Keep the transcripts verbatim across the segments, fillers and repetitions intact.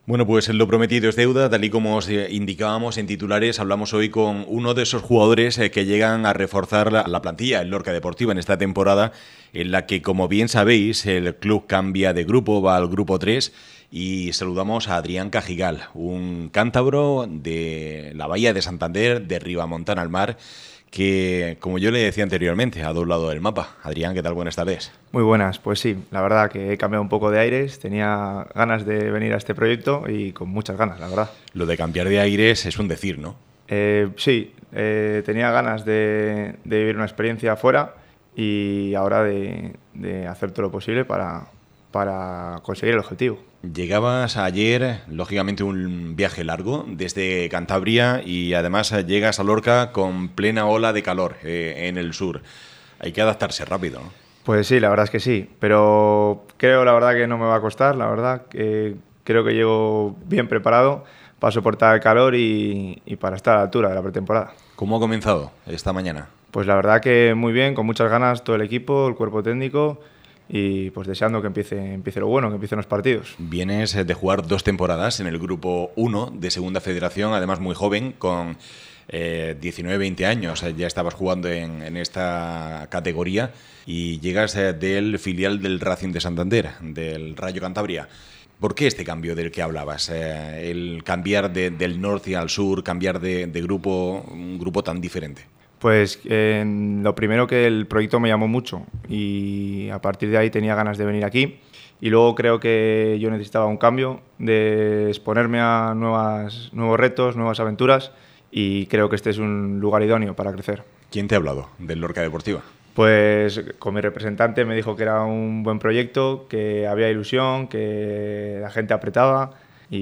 Bueno, pues lo prometido es deuda, tal y como os indicábamos en titulares, hablamos hoy con uno de esos jugadores que llegan a reforzar la, la plantilla, el Lorca Deportiva, en esta temporada, en la que, como bien sabéis, el club cambia de grupo, va al grupo tres, y saludamos a Adrián Cajigal, un cántabro de la Bahía de Santander, de Ribamontana al Mar, que, como yo le decía anteriormente, ha doblado el mapa. Adrián, ¿qué tal? Buenas tardes. Muy buenas, pues sí, la verdad que he cambiado un poco de aires, tenía ganas de venir a este proyecto y con muchas ganas, la verdad. Lo de cambiar de aires es un decir, ¿no? Eh, sí, eh, tenía ganas de, de vivir una experiencia afuera y ahora de, de hacer todo lo posible para, para conseguir el objetivo. Llegabas ayer, lógicamente un viaje largo desde Cantabria y además llegas a Lorca con plena ola de calor eh, en el sur. Hay que adaptarse rápido, ¿no? Pues sí, la verdad es que sí, pero creo la verdad que no me va a costar, la verdad que creo que llego bien preparado para soportar el calor y, y para estar a la altura de la pretemporada. ¿Cómo ha comenzado esta mañana? Pues la verdad que muy bien, con muchas ganas todo el equipo, el cuerpo técnico y pues deseando que empiece, empiece lo bueno, que empiecen los partidos. Vienes de jugar dos temporadas en el grupo uno de Segunda Federación, además muy joven, con eh, diecinueve veinte años, ya estabas jugando en, en esta categoría y llegas eh, del filial del Racing de Santander, del Rayo Cantabria. ¿Por qué este cambio del que hablabas? Eh, el cambiar de, del norte al sur, cambiar de, de grupo, un grupo tan diferente. Pues eh, lo primero, que el proyecto me llamó mucho y a partir de ahí tenía ganas de venir aquí, y luego creo que yo necesitaba un cambio, de exponerme a nuevas, nuevos retos, nuevas aventuras, y creo que este es un lugar idóneo para crecer. ¿Quién te ha hablado del Lorca Deportiva? Pues con mi representante me dijo que era un buen proyecto, que había ilusión, que la gente apretaba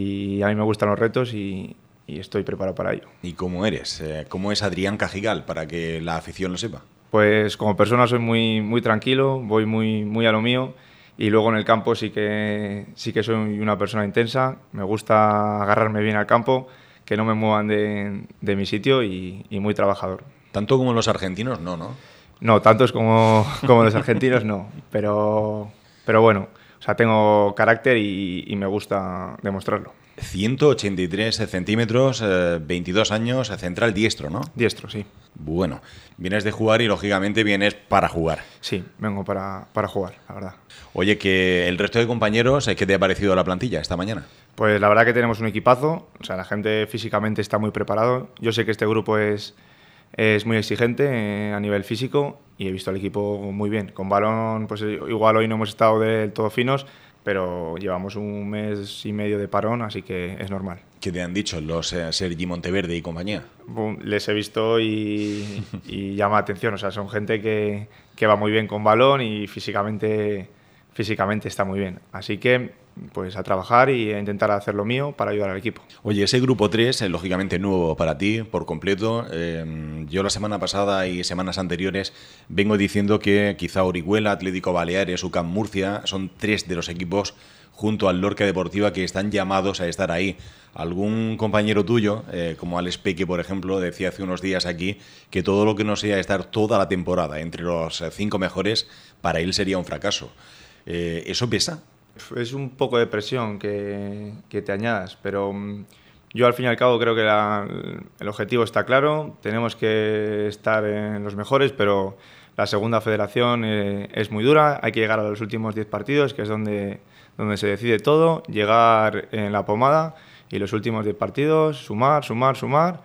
y a mí me gustan los retos y, y estoy preparado para ello. ¿Y cómo eres? ¿Cómo es Adrián Cajigal, para que la afición lo sepa? Pues como persona soy muy, muy tranquilo, voy muy, muy a lo mío, y luego en el campo sí que, sí que soy una persona intensa, me gusta agarrarme bien al campo, que no me muevan de, de mi sitio y, y muy trabajador. Tanto como los argentinos, no, ¿no? No, tantos como, como los argentinos no, pero, pero bueno, o sea, tengo carácter y, y me gusta demostrarlo. ciento ochenta y tres centímetros, eh, veintidós años, central diestro, ¿no? Diestro, sí. Bueno, vienes de jugar y lógicamente vienes para jugar. Sí, vengo para, para jugar, la verdad. Oye, que el resto de compañeros, ¿qué te ha parecido la plantilla esta mañana? Pues la verdad que tenemos un equipazo, o sea, la gente físicamente está muy preparado. Yo sé que este grupo es, es muy exigente eh, a nivel físico, y he visto al equipo muy bien. Con balón, pues igual hoy no hemos estado del todo finos, pero llevamos un mes y medio de parón, así que es normal. ¿Qué te han dicho los eh, Sergi Monteverde y compañía? Les he visto y, y llama la atención, o sea, son gente que, que va muy bien con balón y físicamente, físicamente está muy bien. Así que pues a trabajar y a intentar hacer lo mío para ayudar al equipo. Oye, ese grupo tres, eh, lógicamente nuevo para ti, por completo. Eh, yo la semana pasada y semanas anteriores vengo diciendo que quizá Orihuela, Atlético Baleares, U C A M Murcia son tres de los equipos junto al Lorca Deportiva que están llamados a estar ahí. Algún compañero tuyo, eh, como Alex Peque, por ejemplo, decía hace unos días aquí que todo lo que no sea estar toda la temporada entre los cinco mejores, para él sería un fracaso. Eh, ¿Eso pesa? Es un poco de presión que, que te añadas, pero yo al fin y al cabo creo que la, el objetivo está claro, tenemos que estar en los mejores, pero la segunda federación eh, es muy dura, hay que llegar a los últimos diez partidos, que es donde, donde se decide todo, llegar en la pomada y los últimos diez partidos, sumar, sumar, sumar,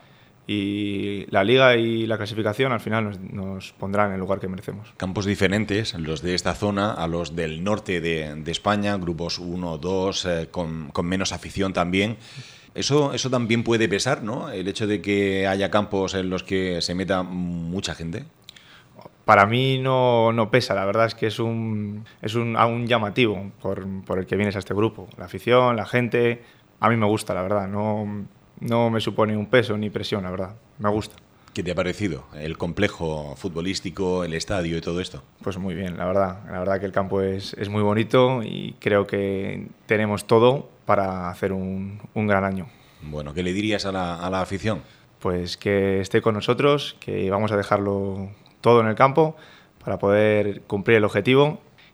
y la liga y la clasificación al final nos, nos pondrán en el lugar que merecemos. Campos diferentes, los de esta zona a los del norte de, de España, grupos uno, dos, eh, con, con menos afición también. Eso, eso también puede pesar, ¿no? El hecho de que haya campos en los que se meta mucha gente. Para mí no, no pesa, la verdad es que es un, es un, un llamativo por, por el que vienes a este grupo. La afición, la gente, a mí me gusta, la verdad, no... No me supone un peso ni presión, la verdad. Me gusta. ¿Qué te ha parecido el complejo futbolístico, el estadio y todo esto? Pues muy bien, la verdad. La verdad que el campo es, es muy bonito y creo que tenemos todo para hacer un, un gran año. Bueno, ¿qué le dirías a la, a la afición? Pues que esté con nosotros, que vamos a dejarlo todo en el campo para poder cumplir el objetivo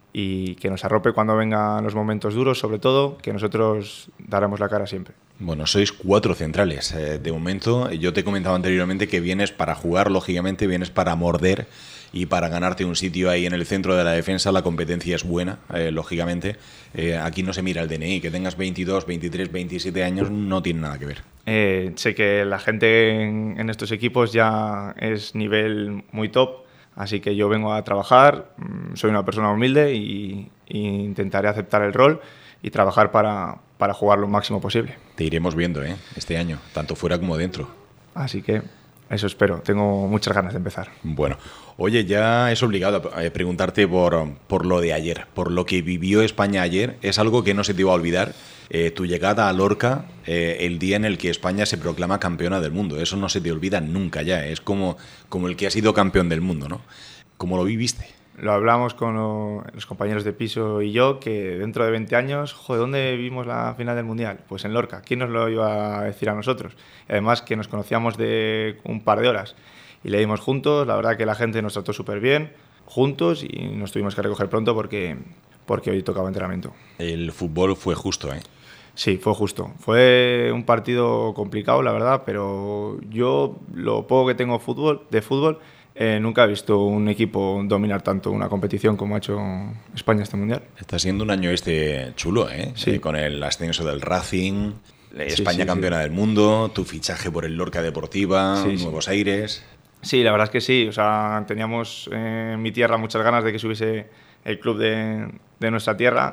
y que nos arrope cuando vengan los momentos duros, sobre todo, que nosotros daremos la cara siempre. Bueno, sois cuatro centrales. Eh, de momento, yo te he comentado anteriormente que vienes para jugar, lógicamente, vienes para morder y para ganarte un sitio ahí en el centro de la defensa. La competencia es buena, eh, lógicamente. Eh, aquí no se mira el D N I, que tengas veintidós, veintitrés, veintisiete años no tiene nada que ver. Eh, sé que la gente en, en estos equipos ya es nivel muy top, así que yo vengo a trabajar, soy una persona humilde y, y intentaré aceptar el rol y trabajar para, para jugar lo máximo posible. Te iremos viendo, ¿eh? Este año, tanto fuera como dentro. Así que eso espero, tengo muchas ganas de empezar. Bueno, oye, ya es obligado a preguntarte por, por lo de ayer, por lo que vivió España ayer. Es algo que no se te iba a olvidar. Eh, tu llegada a Lorca, eh, el día en el que España se proclama campeona del mundo. Eso no se te olvida nunca ya. Es como, como el que ha sido campeón del mundo, ¿no? ¿Cómo lo viviste? Lo hablamos con lo, los compañeros de piso y yo, que dentro de veinte años, joder, ¿dónde vimos la final del Mundial? Pues en Lorca. ¿Quién nos lo iba a decir a nosotros? Y además que nos conocíamos de un par de horas y le dimos juntos. La verdad que la gente nos trató súper bien, juntos, y nos tuvimos que recoger pronto porque, porque hoy tocaba entrenamiento. El fútbol fue justo, ¿eh? Sí, fue justo. Fue un partido complicado, la verdad, pero yo, lo poco que tengo fútbol, de fútbol, Eh, nunca he visto un equipo dominar tanto una competición como ha hecho España este Mundial. Está siendo un año este chulo, ¿eh? Sí. Eh, con el ascenso del Racing, España sí, sí, campeona sí. del mundo, tu fichaje por el Lorca Deportiva, Sí, sí. nuevos aires. Sí, la verdad es que sí. O sea, teníamos eh, en mi tierra muchas ganas de que subiese el club de, de nuestra tierra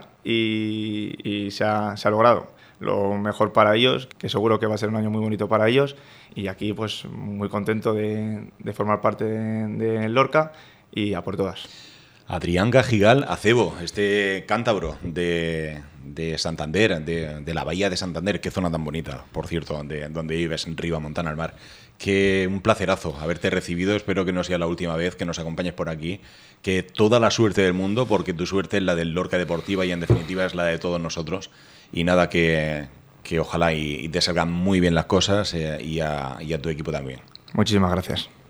y, y se, ha, se ha logrado. Lo mejor para ellos, que seguro que va a ser un año muy bonito para ellos, y aquí pues muy contento de, de formar parte de, de Lorca y a por todas. Adrián Gajigal Acebo, este cántabro de, de Santander, de, de la bahía de Santander, qué zona tan bonita, por cierto, donde, donde vives, en Riva, Montana al mar. Que un placerazo haberte recibido, espero que no sea la última vez que nos acompañes por aquí, que toda la suerte del mundo, porque tu suerte es la del Lorca Deportiva y en definitiva es la de todos nosotros, y nada, que, que ojalá y, y te salgan muy bien las cosas, eh, y, a, y a tu equipo también. Muchísimas gracias.